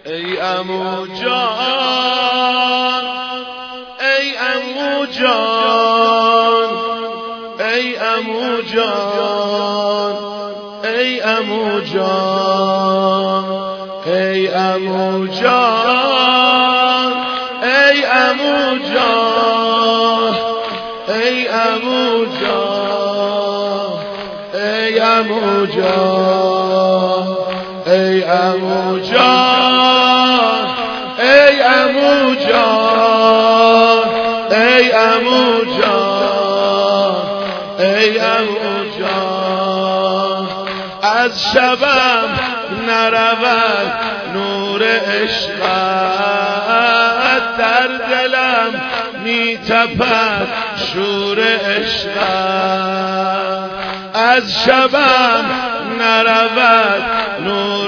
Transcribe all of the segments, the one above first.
ای عمو جان، ای عمو جان، ای عمو جان، ای عمو جان، ای عمو جان، ای عمو جان، ای عمو جان، ای عمو جان، ای عمو جان، ای عمو جان، ای عمو جان، ای عمو جان. از شبم نرود نور عشقت، در دلم میتپد شور عشقت. از شبم نرود نور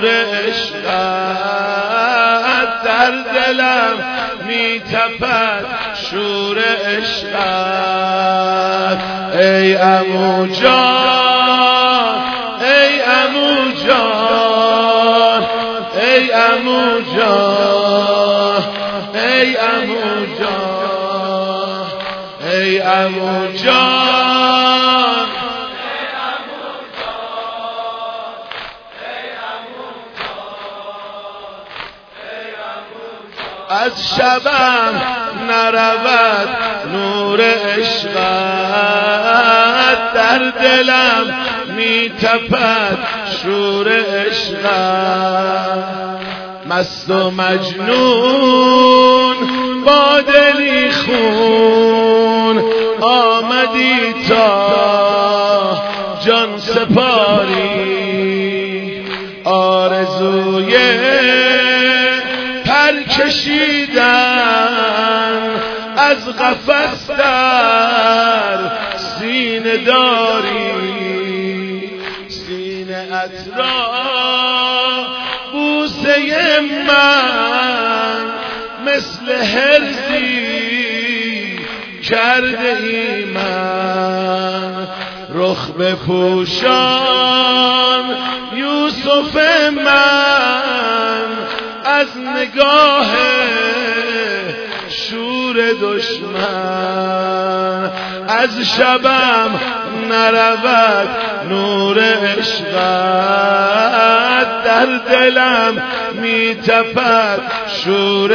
عشقت، در دلم میتپد شور عشقت. ای عمو جان، ای عمو جان، ای عمو جان، ای عمو جان، ای عمو جان، از شبم نرود نور عشقت، در دلم میتپد شور عشقت. مست و مجنون با دلی خون آمدی تا جان سپاری، آرزوی پر کشیدن از قفس در سینه داری. سینه ات بوسه من مثل هرزی کرده ای من، رخ بپوشان یوسف من از نگاه شور دشمن. از شبم نرود نور عشقت، در دلم میتپد شور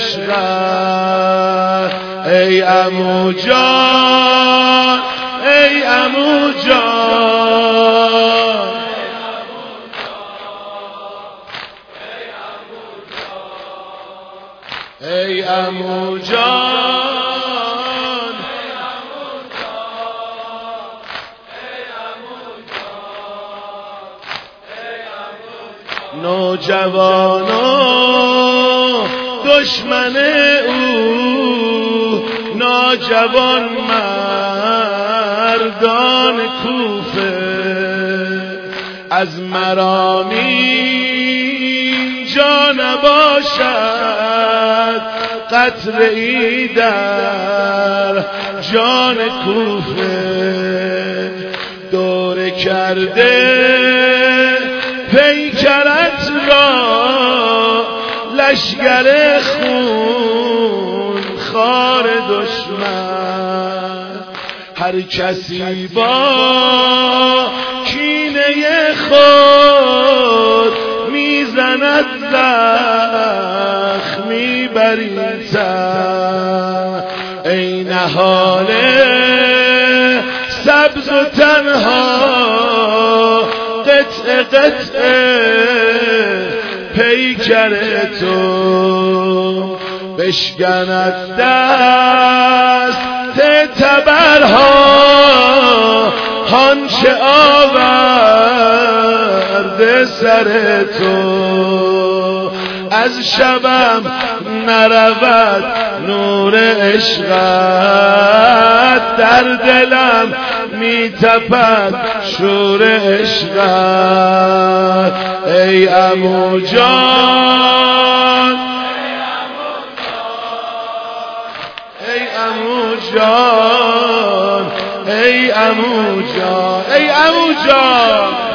عشقت. ای عمو جان، ای عمو جان، ای عمو جان، نوجوان و دشمن او، ناجوان مردان کوفه، از مرامین جا نباشد قطره‌ای در جان کوفه. دور کرده پیکرت را لشگر خون خار دشمن. هر کسی با کینه خود میزند زخمی بر این تن. ای نهال سبز و تنها قطع قطع پیکر تو، بشکند دست تبرها هانچه آورده سر تو. از شبم نرود نور عشقت، در دلم میتپد شور عشقت. ای عمو جان، ای عمو جان، ای عمو جان، ای عمو جان.